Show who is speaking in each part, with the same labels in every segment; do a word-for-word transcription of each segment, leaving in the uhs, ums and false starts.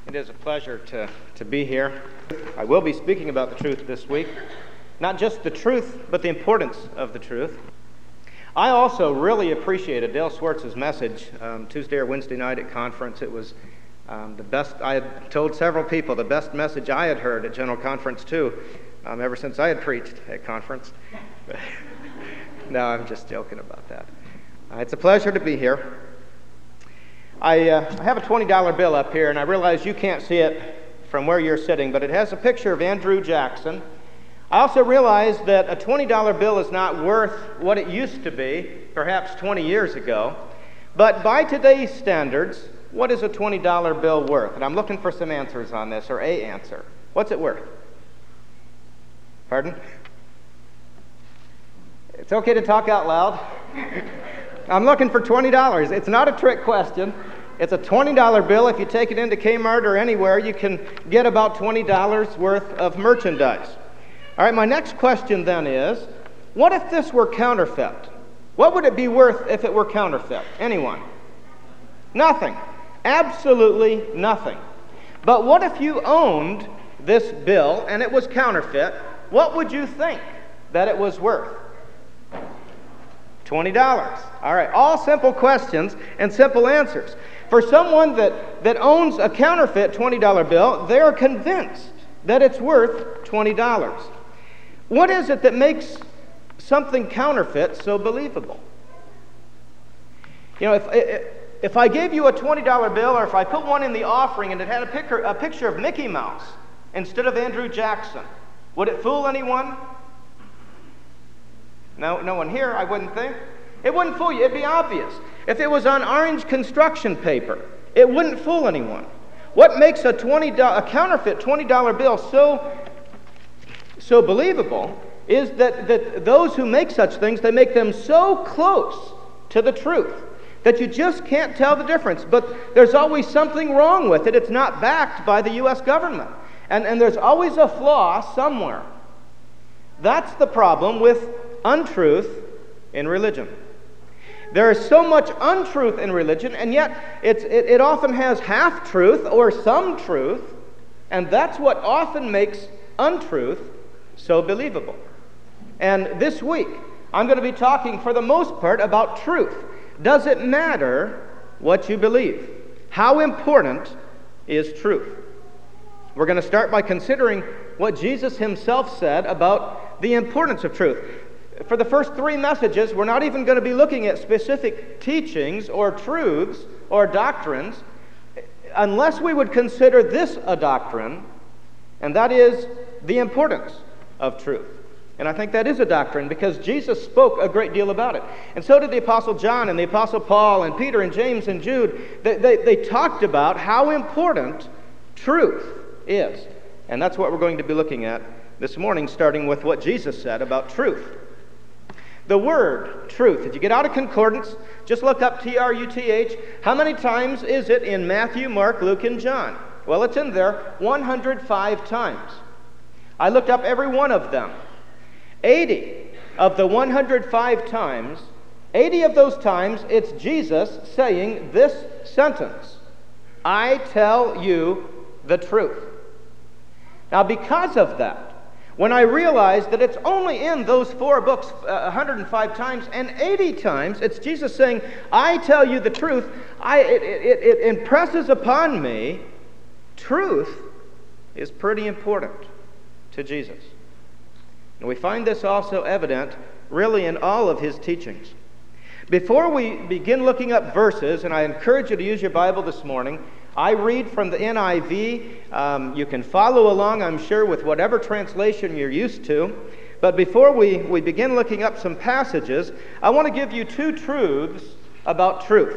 Speaker 1: It is a pleasure to, to be here. I will be speaking about the truth this week. Not just the truth, but the importance of the truth. I also really appreciated Dale Swartz's message um, Tuesday or Wednesday night at conference. It was um, the best, I had told several people, the best message I had heard at General Conference too, um, ever since I had preached at conference. No, I'm just joking about that. Uh, it's a pleasure to be here. I, uh, I have a twenty dollar bill up here, and I realize you can't see it from where you're sitting, but it has a picture of Andrew Jackson. I also realize that a twenty dollar bill is not worth what it used to be, perhaps twenty years ago. But by today's standards, what is a twenty dollar bill worth? And I'm looking for some answers on this, or a answer. What's it worth? Pardon? It's okay to talk out loud. I'm looking for twenty dollars. It's not a trick question. It's a twenty dollar bill. If you take it into Kmart or anywhere, you can get about twenty dollars worth of merchandise. All right, my next question then is, what if this were counterfeit? What would it be worth if it were counterfeit? Anyone? Nothing. Absolutely nothing. But what if you owned this bill and it was counterfeit? What would you think that it was worth? twenty dollars. All right, all simple questions and simple answers. For someone that, that owns a counterfeit twenty dollar bill, they're convinced that it's worth twenty dollars. What is it that makes something counterfeit so believable? You know, if if I gave you a twenty dollar bill, or if I put one in the offering and it had a picture, a picture of Mickey Mouse instead of Andrew Jackson, would it fool anyone? No, no one here, I wouldn't think. It wouldn't fool you. It'd be obvious. If it was on orange construction paper, it wouldn't fool anyone. What makes a twenty a counterfeit twenty dollar bill so so believable is that, that those who make such things, they make them so close to the truth that you just can't tell the difference. But there's always something wrong with it. It's not backed by the U S government. And, and there's always a flaw somewhere. That's the problem with untruth in religion. There is so much untruth in religion, and yet it's, it, it often has half-truth or some truth, and that's what often makes untruth so believable. And this week, I'm going to be talking for the most part about truth. Does it matter what you believe? How important is truth? We're going to start by considering what Jesus himself said about the importance of truth. For the first three messages, we're not even going to be looking at specific teachings or truths or doctrines unless we would consider this a doctrine, and that is the importance of truth. And I think that is a doctrine because Jesus spoke a great deal about it. And so did the Apostle John and the Apostle Paul and Peter and James and Jude. They, they, they talked about how important truth is. And that's what we're going to be looking at this morning, starting with what Jesus said about truth. The word truth, if you get out a concordance, just look up T R U T H. How many times is it in Matthew, Mark, Luke, and John? Well, it's in there one hundred five times. I looked up every one of them. eighty of the one hundred five times, eighty of those times, it's Jesus saying this sentence: I tell you the truth. Now, because of that, when I realized that it's only in those four books uh, one hundred five times, and eighty times it's Jesus saying, I tell you the truth, I, it, it, it impresses upon me truth is pretty important to Jesus. And we find this also evident really in all of his teachings. Before we begin looking up verses, and I encourage you to use your Bible this morning, I read from the N I V. Um, you can follow along, I'm sure, with whatever translation you're used to. But before we, we begin looking up some passages, I want to give you two truths about truth.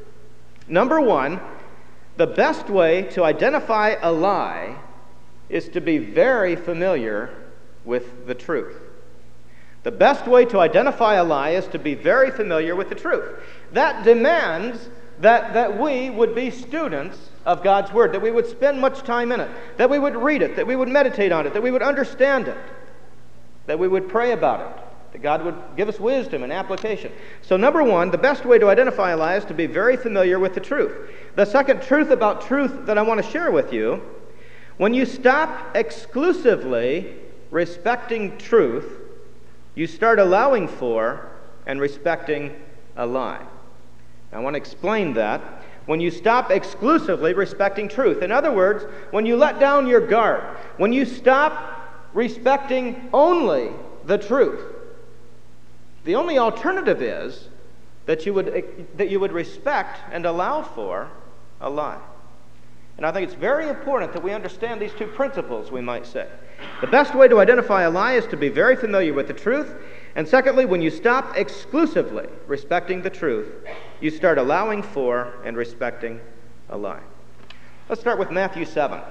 Speaker 1: Number one, the best way to identify a lie is to be very familiar with the truth. The best way to identify a lie is to be very familiar with the truth. That demands that, that we would be students of God's Word, that we would spend much time in it, that we would read it, that we would meditate on it, that we would understand it, that we would pray about it, that God would give us wisdom and application. So number one, the best way to identify a lie is to be very familiar with the truth. The second truth about truth that I want to share with you, when you stop exclusively respecting truth, you start allowing for and respecting a lie. I want to explain that. When you stop exclusively respecting truth. In other words, when you let down your guard, when you stop respecting only the truth, the only alternative is that you would that you would respect and allow for a lie. And I think it's very important that we understand these two principles, we might say. The best way to identify a lie is to be very familiar with the truth. And secondly, when you stop exclusively respecting the truth, you start allowing for and respecting a lie. Let's start with Matthew seven.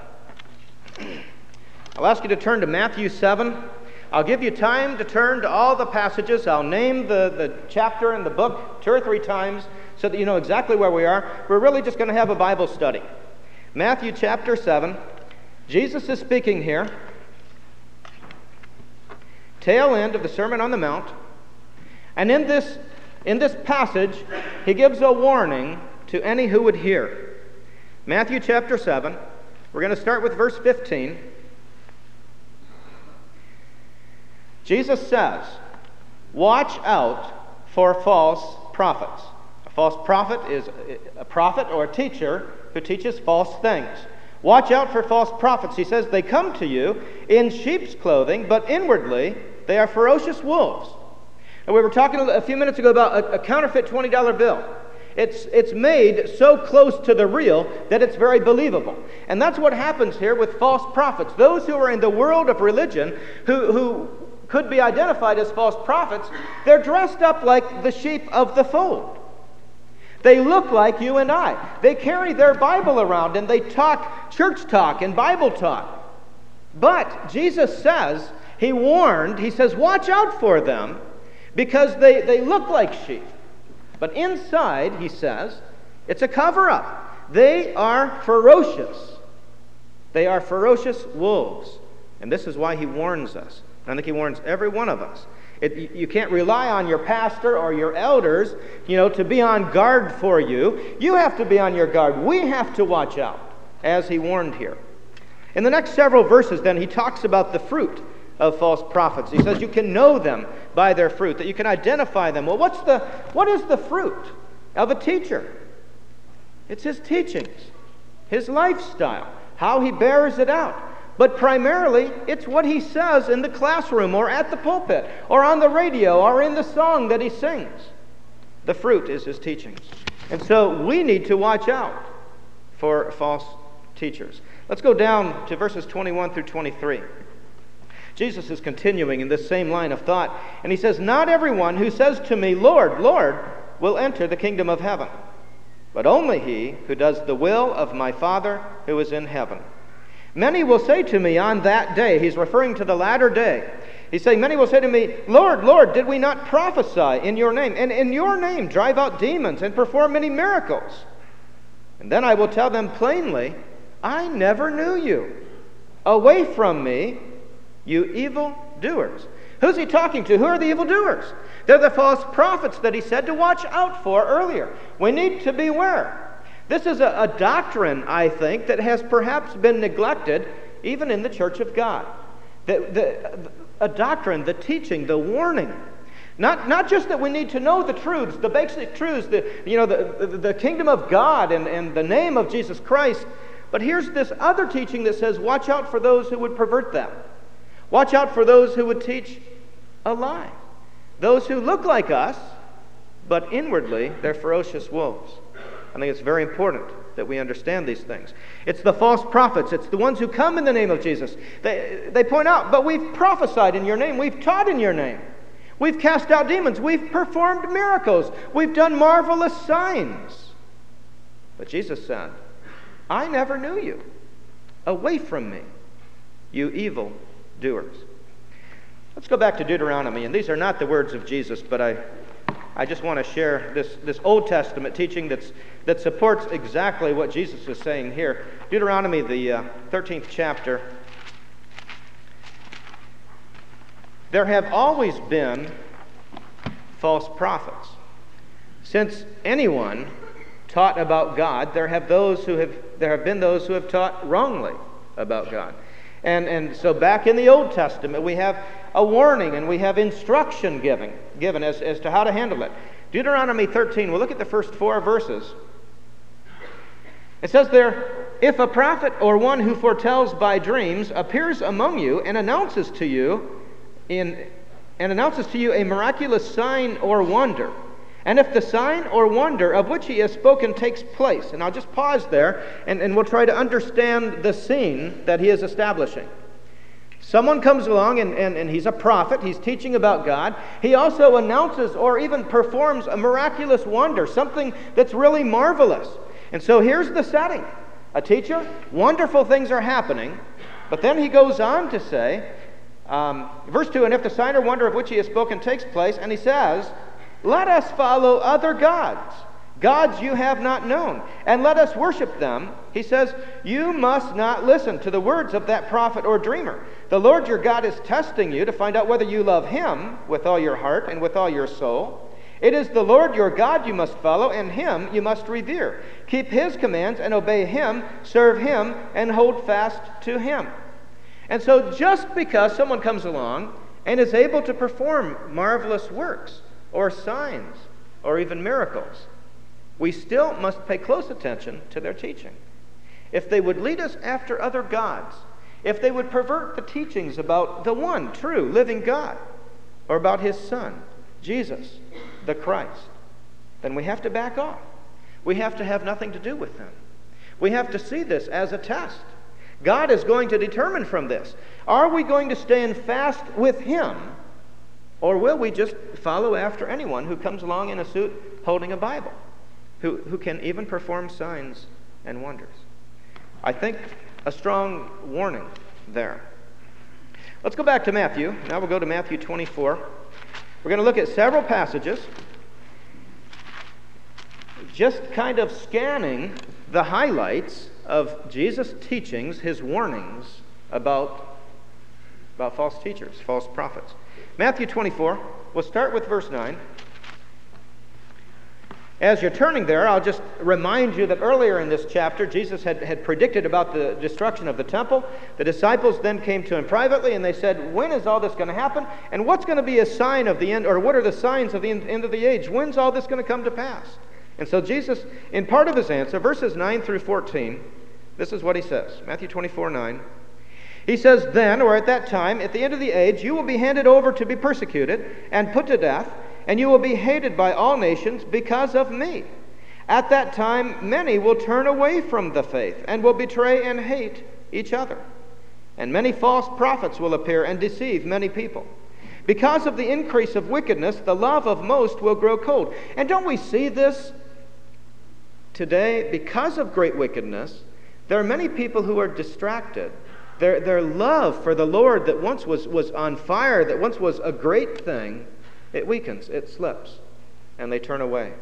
Speaker 1: I'll ask you to turn to Matthew seven. I'll give you time to turn to all the passages. I'll name the, the chapter in the book two or three times so that you know exactly where we are. We're really just going to have a Bible study. Matthew chapter seven. Jesus is speaking here. Tail end of the Sermon on the Mount. And in this, in this passage, he gives a warning to any who would hear. Matthew chapter seven. We're going to start with verse fifteen. Jesus says, "Watch out for false prophets." A false prophet is a prophet or a teacher who teaches false things. Watch out for false prophets. He says, "They come to you in sheep's clothing, but inwardly they are ferocious wolves." And we were talking a few minutes ago about a, a counterfeit twenty dollar bill. It's, it's made so close to the real that it's very believable. And that's what happens here with false prophets. Those who are in the world of religion, who, who could be identified as false prophets, they're dressed up like the sheep of the fold. They look like you and I. They carry their Bible around and they talk church talk and Bible talk. But Jesus says, he warned, he says, watch out for them because they, they look like sheep. But inside, he says, it's a cover-up. They are ferocious. They are ferocious wolves. And this is why he warns us. I think he warns every one of us. It, you can't rely on your pastor or your elders, you know, to be on guard for you. You have to be on your guard. We have to watch out, as he warned here. In the next several verses, then, he talks about the fruit of false prophets. He says you can know them by their fruit, that you can identify them. Well, what's the what is the fruit of a teacher? It's his teachings, his lifestyle, how he bears it out. But primarily, it's what he says in the classroom or at the pulpit or on the radio or in the song that he sings. The fruit is his teachings. And so we need to watch out for false teachers. Let's go down to verses twenty-one through twenty-three. Jesus is continuing in this same line of thought, and he says, "Not everyone who says to me, 'Lord, Lord,' will enter the kingdom of heaven, but only he who does the will of my Father who is in heaven. Many will say to me on that day," he's referring to the latter day, he's saying, "Many will say to me, 'Lord, Lord, did we not prophesy in your name, and in your name drive out demons and perform many miracles?' And then I will tell them plainly, 'I never knew you. Away from me, you evil doers.'" Who's he talking to? Who are the evil doers? They're the false prophets that he said to watch out for earlier. We need to beware. This is a, a doctrine, I think, that has perhaps been neglected even in the Church of God. The, the, a doctrine, the teaching, the warning. Not, not just that we need to know the truths, the basic truths, the, you know, the, the, the kingdom of God and, and the name of Jesus Christ, but here's this other teaching that says watch out for those who would pervert them. Watch out for those who would teach a lie. Those who look like us, but inwardly they're ferocious wolves. I think it's very important that we understand these things. It's the false prophets. It's the ones who come in the name of Jesus. They, they point out, but we've prophesied in your name. We've taught in your name. We've cast out demons. We've performed miracles. We've done marvelous signs. But Jesus said, "I never knew you. Away from me, you evil doers." Let's go back to Deuteronomy. And these are not the words of Jesus, but I... I just want to share this, this Old Testament teaching that's, that supports exactly what Jesus is saying here. Deuteronomy, the uh, thirteenth chapter. "There have always been false prophets. Since anyone taught about God, there have those who have there have been those who have taught wrongly about God. And and so back in the Old Testament, we have a warning and we have instruction given given as, as to how to handle it. Deuteronomy thirteen, we'll look at the first four verses. It says there, if a prophet or one who foretells by dreams appears among you and announces to you in and announces to you a miraculous sign or wonder, and if the sign or wonder of which he has spoken takes place, and I'll just pause there, and, and we'll try to understand the scene that he is establishing. Someone comes along, and, and, and he's a prophet, he's teaching about God. He also announces or even performs a miraculous wonder, something that's really marvelous. And so here's the setting. A teacher, wonderful things are happening, but then he goes on to say, um, verse two, and if the sign or wonder of which he has spoken takes place, and he says, let us follow other gods, gods you have not known, and let us worship them. He says, you must not listen to the words of that prophet or dreamer. The Lord your God is testing you to find out whether you love him with all your heart and with all your soul. It is the Lord your God you must follow, and him you must revere. Keep his commands and obey him, serve him, and hold fast to him. And so just because someone comes along and is able to perform marvelous works, or signs, or even miracles, we still must pay close attention to their teaching. If they would lead us after other gods, if they would pervert the teachings about the one true living God, or about his Son, Jesus, the Christ, then we have to back off. We have to have nothing to do with them. We have to see this as a test. God is going to determine from this, are we going to stand fast with him, or will we just follow after anyone who comes along in a suit holding a Bible, who, who can even perform signs and wonders? I think a strong warning there. Let's go back to Matthew. Now we'll go to Matthew twenty-four. We're going to look at several passages, just kind of scanning the highlights of Jesus' teachings, his warnings about, about false teachers, false prophets. Matthew twenty-four, we'll start with verse nine. As you're turning there, I'll just remind you that earlier in this chapter, Jesus had, had predicted about the destruction of the temple. The disciples then came to him privately, and they said, when is all this going to happen? And what's going to be a sign of the end, or what are the signs of the end of the age? When's all this going to come to pass? And so Jesus, in part of his answer, verses nine through fourteen, this is what he says. Matthew twenty-four, nine. He says, then, or at that time, at the end of the age, you will be handed over to be persecuted and put to death, and you will be hated by all nations because of me. At that time, many will turn away from the faith and will betray and hate each other. And many false prophets will appear and deceive many people. Because of the increase of wickedness, the love of most will grow cold. And don't we see this today? Because of great wickedness, there are many people who are distracted. Their, their love for the Lord that once was, was on fire, that once was a great thing, it weakens, it slips, and they turn away.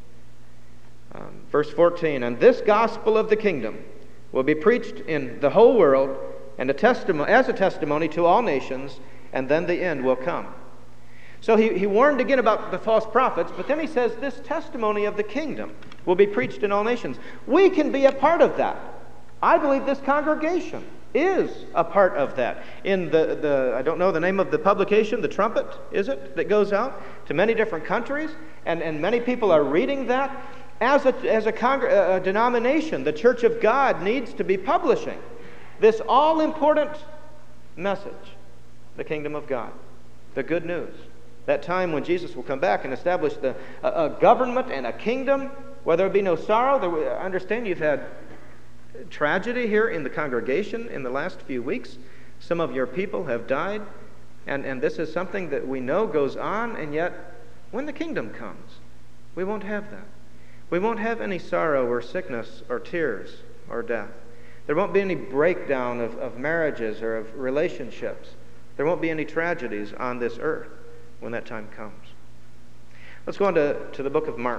Speaker 1: Um, verse fourteen, and this gospel of the kingdom will be preached in the whole world and a testimony, as a testimony to all nations, and then the end will come. So he, he warned again about the false prophets, but then he says this testimony of the kingdom will be preached in all nations. We can be a part of that. I believe this congregation is a part of that. In the, the I don't know the name of the publication, The Trumpet, is it, that goes out to many different countries, and, and many people are reading that. As a, as a, congr- a denomination, the Church of God needs to be publishing this all-important message, the kingdom of God, the good news. That time when Jesus will come back and establish the, a, a government and a kingdom where there will be no sorrow. There, I understand you've had tragedy here in the congregation in the last few weeks. Some of your people have died, and, and this is something that we know goes on, and yet when the kingdom comes, we won't have that. We won't have any sorrow or sickness or tears or death. There won't be any breakdown of, of marriages or of relationships. There won't be any tragedies on this earth when that time comes. Let's go on to, to the book of Mark.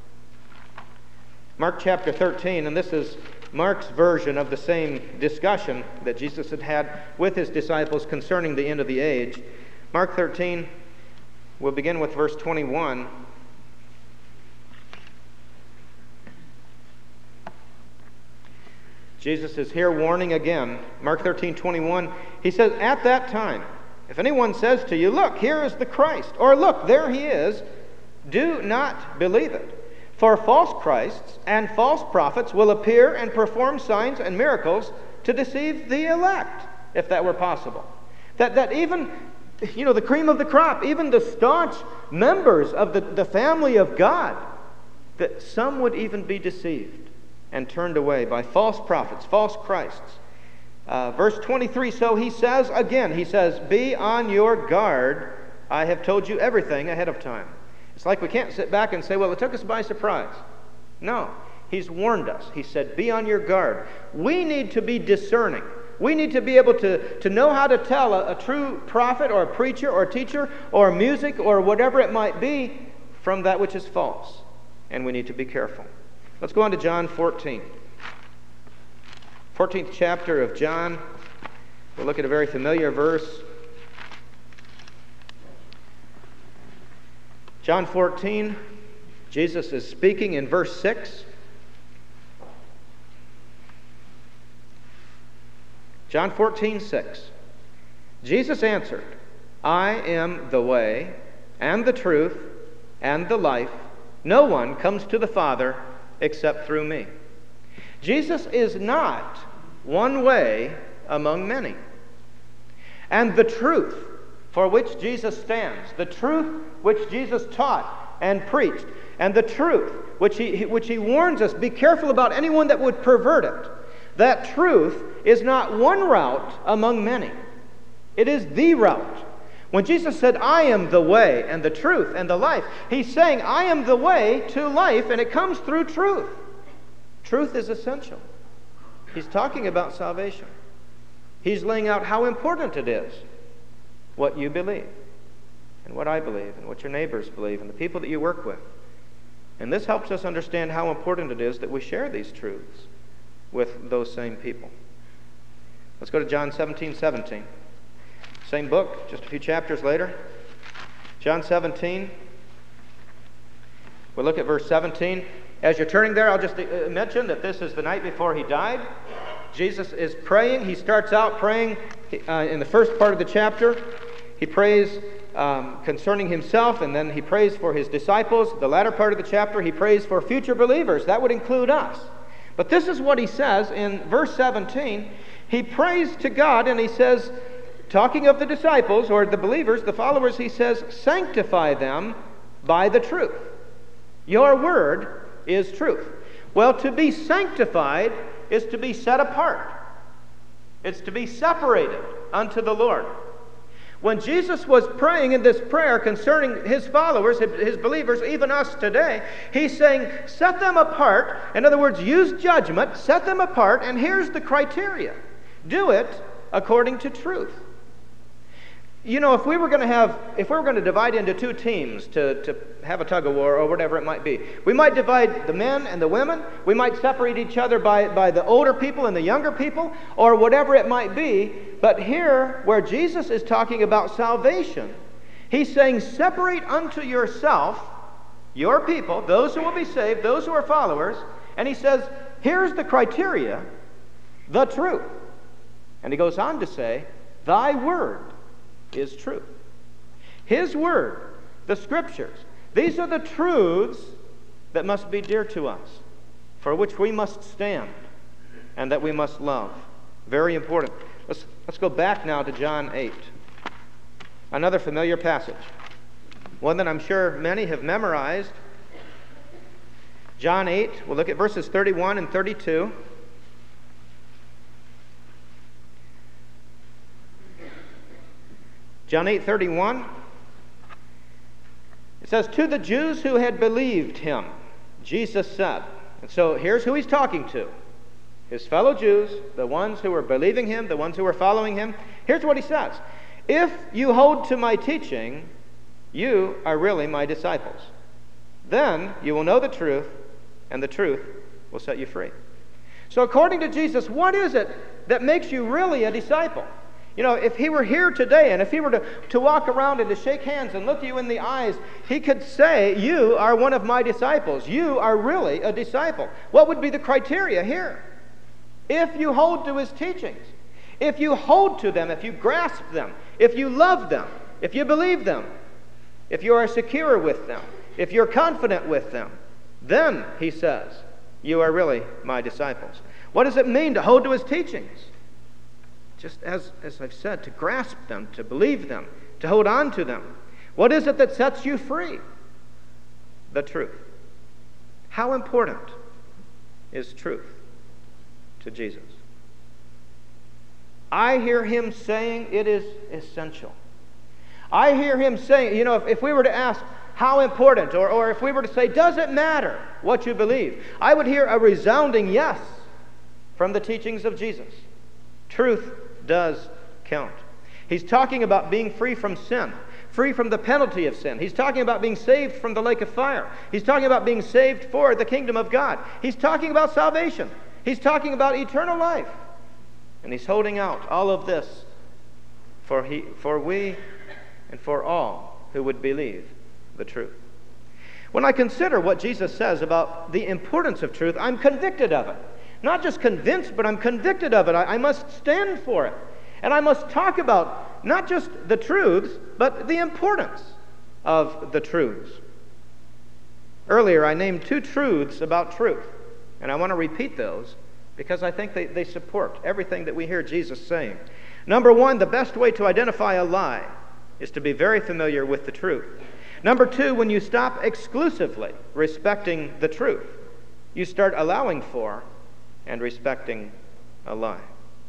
Speaker 1: Mark chapter thirteen, and this is Mark's version of the same discussion that Jesus had had with his disciples concerning the end of the age. Mark thirteen, We'll begin with verse twenty-one. Jesus is here warning again. Mark thirteen twenty-one, he says, "At that time, if anyone says to you, 'Look, here is the Christ,' or 'Look, there he is,' do not believe it. For false Christs and false prophets will appear and perform signs and miracles to deceive the elect," if that were possible. That, that even, you know, the cream of the crop, even the staunch members of the, the family of God, that some would even be deceived and turned away by false prophets, false Christs. Uh, verse twenty-three, so he says again, he says, "Be on your guard. I have told you everything ahead of time." It's like we can't sit back and say, well, it took us by surprise. No, he's warned us. He said, be on your guard. We need to be discerning. We need to be able to, to know how to tell a, a true prophet or a preacher or a teacher or music or whatever it might be from that which is false. And we need to be careful. Let's go on to John fourteen. fourteenth chapter of John. We'll look at a very familiar verse. John fourteen, Jesus is speaking in verse six. John fourteen, six. Jesus answered, "I am the way, and the truth, and the life. No one comes to the Father except through me." Jesus is not one way among many. And the truth for which Jesus stands, the truth which Jesus taught and preached, and the truth which he, which he warns us, be careful about anyone that would pervert it. That truth is not one route among many. It is the route. When Jesus said, "I am the way and the truth and the life," he's saying, I am the way to life, and it comes through truth. Truth is essential. He's talking about salvation. He's laying out how important it is what you believe, and what I believe, and what your neighbors believe, and the people that you work with. And this helps us understand how important it is that we share these truths with those same people. Let's go to John seventeen, seventeen. Same book, just a few chapters later. John seventeen. We'll look at verse seventeen. As you're turning there, I'll just mention that this is the night before he died. Jesus is praying. He starts out praying uh, in the first part of the chapter. He prays um, concerning himself, and then he prays for his disciples. The latter part of the chapter, he prays for future believers. That would include us. But this is what he says in verse seventeen. He prays to God, and he says, talking of the disciples, or the believers, the followers, he says, "Sanctify them by the truth. Your word is truth." Well, to be sanctified is to be set apart. It's to be separated unto the Lord. When Jesus was praying in this prayer concerning his followers, his believers, even us today, he's saying, set them apart. In other words, use judgment, set them apart, and here's the criteria. Do it according to truth. You know, if we were going to have, if we were going to divide into two teams to, to have a tug of war or whatever it might be, we might divide the men and the women. We might separate each other by, by the older people and the younger people, or whatever it might be. But here, where Jesus is talking about salvation, he's saying, separate unto yourself your people, those who will be saved, those who are followers. And he says, here's the criteria, the truth. And he goes on to say, thy word is true. His word, the scriptures, these are the truths that must be dear to us, for which we must stand, and that we must love. Very important. Let's, let's go back now to John eight. Another familiar passage. One that I'm sure many have memorized. John eight, we'll look at verses thirty-one and thirty-two. John eight thirty-one, it says, to the Jews who had believed him, Jesus said. And so here's who he's talking to. His fellow Jews, the ones who were believing him, the ones who were following him. Here's what he says. If you hold to my teaching, you are really my disciples. Then you will know the truth, and the truth will set you free. So according to Jesus, what is it that makes you really a disciple? You know, if he were here today and if he were to, to walk around and to shake hands and look you in the eyes, he could say, you are one of my disciples. You are really a disciple. What would be the criteria here? If you hold to his teachings, if you hold to them, if you grasp them, if you love them, if you believe them, if you are secure with them, if you're confident with them, then, he says, you are really my disciples. What does it mean to hold to his teachings? Just as, as I've said, to grasp them, to believe them, to hold on to them. What is it that sets you free? The truth. How important is truth to Jesus? I hear him saying it is essential. I hear him saying, you know, if, if we were to ask how important, or, or if we were to say, does it matter what you believe? I would hear a resounding yes from the teachings of Jesus. Truth does count. He's talking about being free from sin, free from the penalty of sin. He's talking about being saved from the lake of fire. He's talking about being saved for the kingdom of God. He's talking about salvation. He's talking about eternal life. And he's holding out all of this for, he, for we and for all who would believe the truth. When I consider what Jesus says about the importance of truth, I'm convicted of it. Not just convinced, but I'm convicted of it. I, I must stand for it. And I must talk about not just the truths, but the importance of the truths. Earlier, I named two truths about truth. And I want to repeat those because I think they, they support everything that we hear Jesus saying. Number one, the best way to identify a lie is to be very familiar with the truth. Number two, when you stop exclusively respecting the truth, you start allowing for and respecting a lie.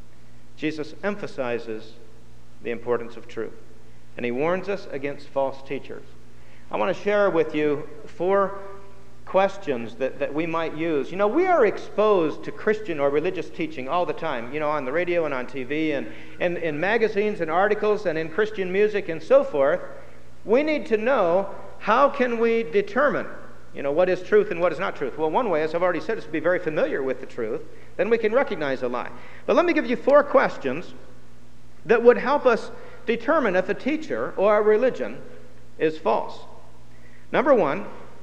Speaker 1: Jesus emphasizes the importance of truth, and he warns us against false teachers. I want to share with you four questions that, that we might use. You know, we are exposed to Christian or religious teaching all the time, you know, on the radio and on T V and, and in magazines and articles and in Christian music and so forth. We need to know, how can we determine, you know, what is truth and what is not truth? Well, one way, as I've already said, is to be very familiar with the truth. Then we can recognize a lie. But let me give you four questions that would help us determine if a teacher or a religion is false. Number one,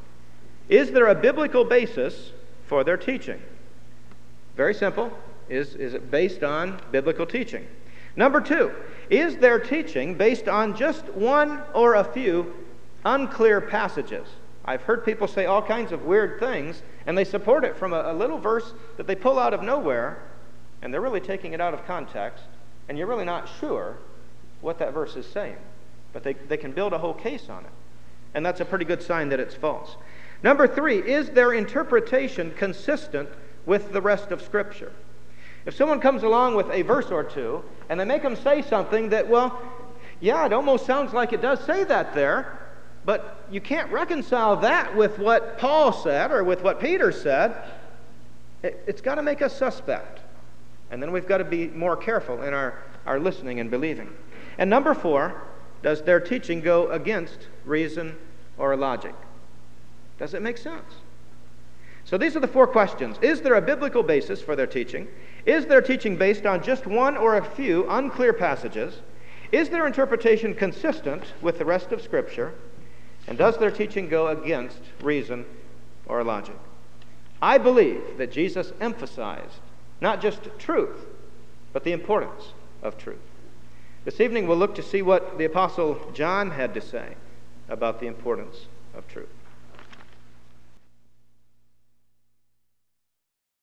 Speaker 1: is there a biblical basis for their teaching? Very simple. Is, is it based on biblical teaching? Number two, is their teaching based on just one or a few unclear passages? I've heard people say all kinds of weird things, and they support it from a, a little verse that they pull out of nowhere, and they're really taking it out of context, and you're really not sure what that verse is saying. But they, they can build a whole case on it. And that's a pretty good sign that it's false. Number three, is their interpretation consistent with the rest of Scripture? If someone comes along with a verse or two, and they make them say something that, well, yeah, it almost sounds like it does say that there, but you can't reconcile that with what Paul said or with what Peter said, it, it's got to make us suspect. And then we've got to be more careful in our, our listening and believing. And number four, does their teaching go against reason or logic? Does it make sense? So these are the four questions. Is there a biblical basis for their teaching? Is their teaching based on just one or a few unclear passages? Is their interpretation consistent with the rest of Scripture? And does their teaching go against reason or logic? I believe that Jesus emphasized not just truth, but the importance of truth. This evening we'll look to see what the Apostle John had to say about the importance of truth.